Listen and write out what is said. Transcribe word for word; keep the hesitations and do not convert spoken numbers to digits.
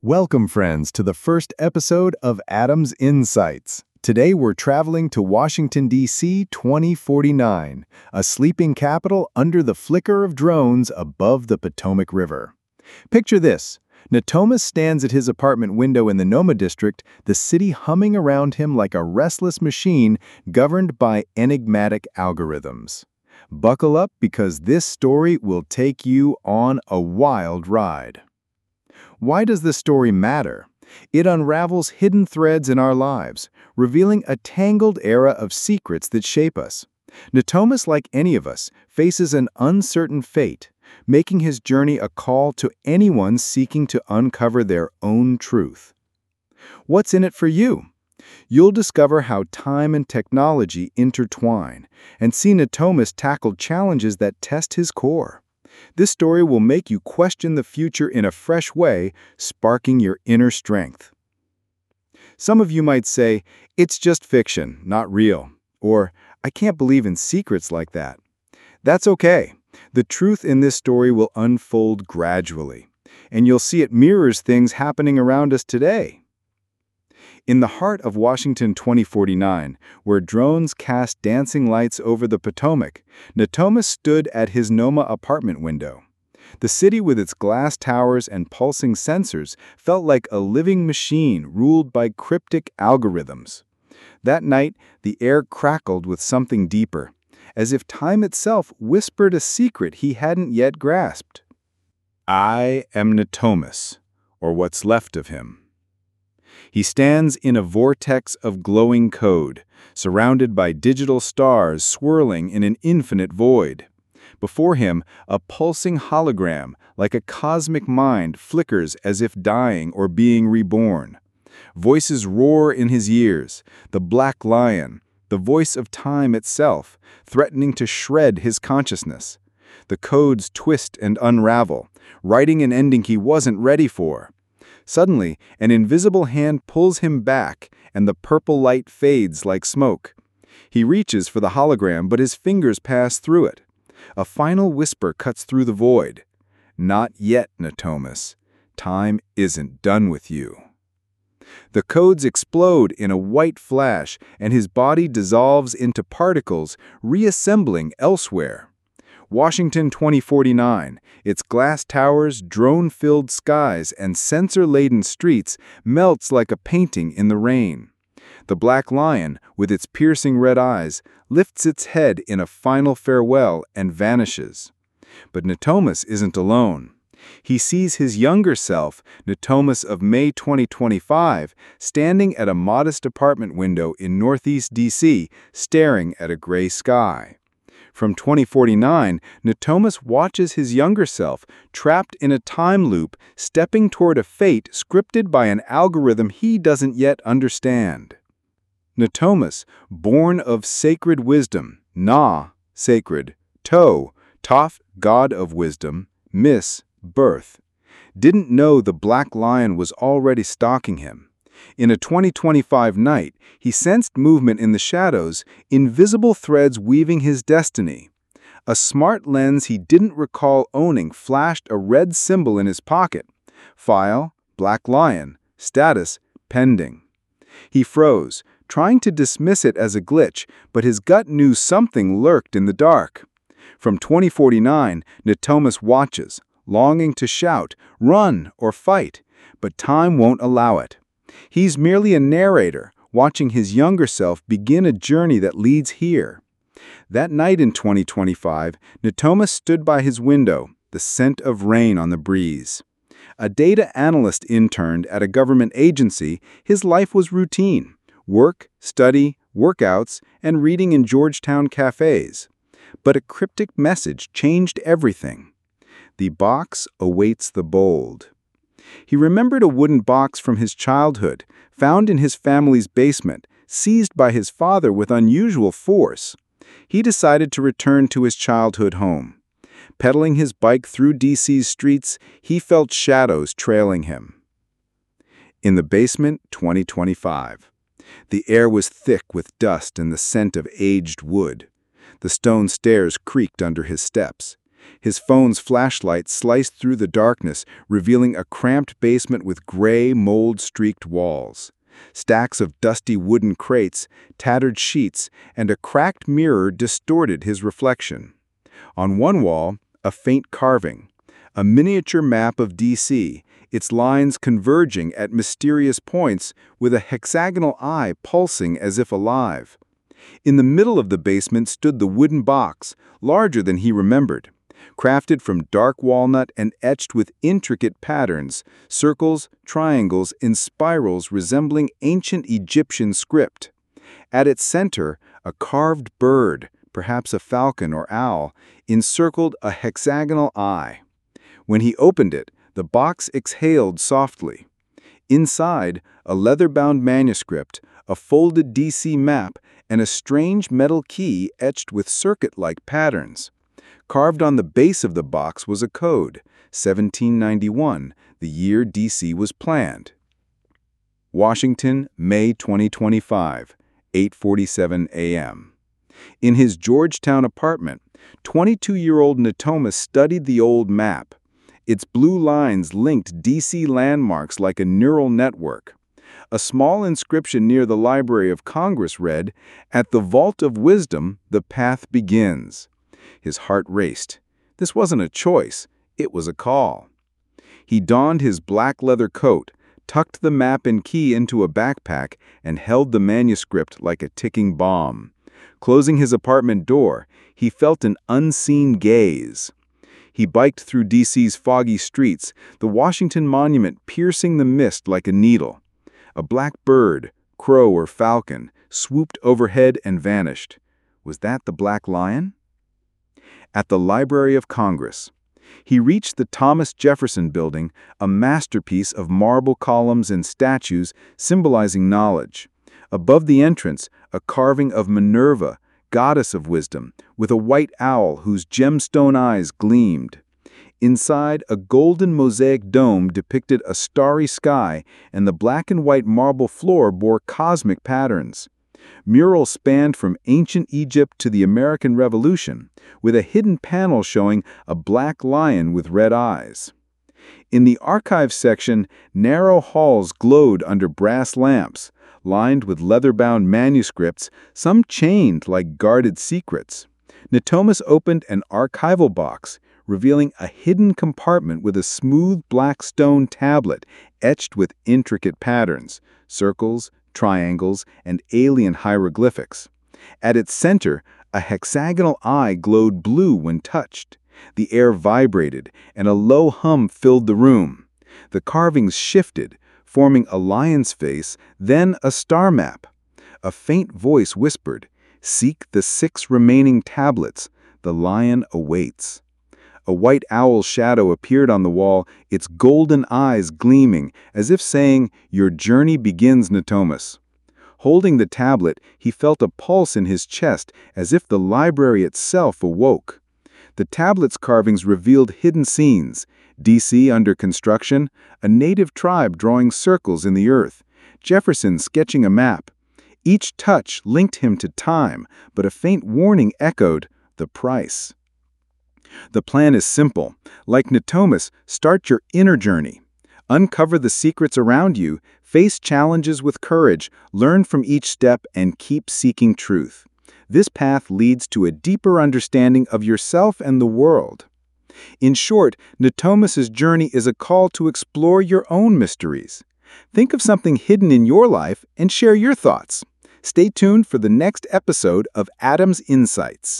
Welcome, friends, to the first episode of Adam's Insights. Today we're traveling to Washington, D C twenty forty-nine, a sleeping capital under the flicker of drones above the Potomac River. Picture this. Natomas stands at his apartment window in the Noma district, the city humming around him like a restless machine governed by enigmatic algorithms. Buckle up because this story will take you on a wild ride. Why does this story matter? It unravels hidden threads in our lives, revealing a tangled era of secrets that shape us. Natomas, like any of us, faces an uncertain fate, making his journey a call to anyone seeking to uncover their own truth. What's in it for you? You'll discover how time and technology intertwine, and see Natomas tackle challenges that test his core. This story will make you question the future in a fresh way, sparking your inner strength. Some of you might say, it's just fiction, not real, or I can't believe in secrets like that. That's okay. The truth in this story will unfold gradually, and you'll see it mirrors things happening around us today. In the heart of Washington twenty forty-nine, where drones cast dancing lights over the Potomac, Natomas stood at his Noma apartment window. The city with its glass towers and pulsing sensors felt like a living machine ruled by cryptic algorithms. That night, the air crackled with something deeper, as if time itself whispered a secret he hadn't yet grasped. I am Natomas, or what's left of him. He stands in a vortex of glowing code, surrounded by digital stars swirling in an infinite void. Before him, a pulsing hologram, like a cosmic mind, flickers as if dying or being reborn. Voices roar in his ears, the Black Lion, the voice of time itself, threatening to shred his consciousness. The codes twist and unravel, writing an ending he wasn't ready for. Suddenly, an invisible hand pulls him back, and the purple light fades like smoke. He reaches for the hologram, but his fingers pass through it. A final whisper cuts through the void. Not yet, Natomas. Time isn't done with you. The codes explode in a white flash, and his body dissolves into particles, reassembling elsewhere. Washington twenty forty-nine, its glass towers, drone-filled skies, and sensor-laden streets melts like a painting in the rain. The Black Lion, with its piercing red eyes, lifts its head in a final farewell and vanishes. But Natomas isn't alone. He sees his younger self, Natomas of May twenty twenty-five, standing at a modest apartment window in Northeast D C, staring at a gray sky. From twenty forty-nine, Natomas watches his younger self, trapped in a time loop, stepping toward a fate scripted by an algorithm he doesn't yet understand. Natomas, born of sacred wisdom, Na, sacred, To, Toph, god of wisdom, Mis, birth, didn't know the Black Lion was already stalking him. In a twenty twenty-five night, he sensed movement in the shadows, invisible threads weaving his destiny. A smart lens he didn't recall owning flashed a red symbol in his pocket. File, Black Lion, status, pending. He froze, trying to dismiss it as a glitch, but his gut knew something lurked in the dark. From twenty forty-nine, Natomas watches, longing to shout, run, or fight, but time won't allow it. He's merely a narrator, watching his younger self begin a journey that leads here. That night in twenty twenty-five, Natomas stood by his window, the scent of rain on the breeze. A data analyst interned at a government agency, his life was routine: work, study, workouts, and reading in Georgetown cafes. But a cryptic message changed everything. The box awaits the bold. He remembered a wooden box from his childhood, found in his family's basement, seized by his father with unusual force. He decided to return to his childhood home. Pedaling his bike through D C's streets, he felt shadows trailing him. In the basement, twenty twenty-five. The air was thick with dust and the scent of aged wood. The stone stairs creaked under his steps. His phone's flashlight sliced through the darkness, revealing a cramped basement with gray, mold-streaked walls. Stacks of dusty wooden crates, tattered sheets, and a cracked mirror distorted his reflection. On one wall, a faint carving, a miniature map of D C, its lines converging at mysterious points with a hexagonal eye pulsing as if alive. In the middle of the basement stood the wooden box, larger than he remembered. Crafted from dark walnut and etched with intricate patterns, circles, triangles, and spirals resembling ancient Egyptian script. At its center, a carved bird, perhaps a falcon or owl, encircled a hexagonal eye. When he opened it, the box exhaled softly. Inside, a leather-bound manuscript, a folded D C map, and a strange metal key etched with circuit-like patterns. Carved on the base of the box was a code, seventeen ninety-one, the year D C was planned. Washington, May twenty twenty-five, eight forty-seven a m In his Georgetown apartment, twenty-two-year-old Natomas studied the old map. Its blue lines linked D C landmarks like a neural network. A small inscription near the Library of Congress read, "At the Vault of Wisdom, the path begins." His heart raced. This wasn't a choice, it was a call. He donned his black leather coat, tucked the map and key into a backpack, and held the manuscript like a ticking bomb. Closing his apartment door, he felt an unseen gaze. He biked through D C's foggy streets, the Washington Monument piercing the mist like a needle. A black bird, crow or falcon, swooped overhead and vanished. Was that the Black Lion? At the Library of Congress, he reached the Thomas Jefferson Building, a masterpiece of marble columns and statues symbolizing knowledge. Above the entrance, a carving of Minerva, goddess of wisdom, with a white owl whose gemstone eyes gleamed. Inside, a golden mosaic dome depicted a starry sky, and the black and white marble floor bore cosmic patterns. Murals spanned from ancient Egypt to the American Revolution, with a hidden panel showing a black lion with red eyes. In the archives section, narrow halls glowed under brass lamps, lined with leather-bound manuscripts, some chained like guarded secrets. Natomas opened an archival box, revealing a hidden compartment with a smooth black stone tablet etched with intricate patterns, circles, triangles, and alien hieroglyphics. At its center, a hexagonal eye glowed blue when touched. The air vibrated, and a low hum filled the room. The carvings shifted, forming a lion's face, then a star map. A faint voice whispered, "Seek the six remaining tablets. The lion awaits." A white owl's shadow appeared on the wall, its golden eyes gleaming, as if saying, "Your journey begins, Natomas." Holding the tablet, he felt a pulse in his chest, as if the library itself awoke. The tablet's carvings revealed hidden scenes: D C under construction, a native tribe drawing circles in the earth, Jefferson sketching a map. Each touch linked him to time, but a faint warning echoed, "The price." The plan is simple. Like Natomas, start your inner journey. Uncover the secrets around you, face challenges with courage, learn from each step, and keep seeking truth. This path leads to a deeper understanding of yourself and the world. In short, Natomas's journey is a call to explore your own mysteries. Think of something hidden in your life and share your thoughts. Stay tuned for the next episode of Adam's Insights.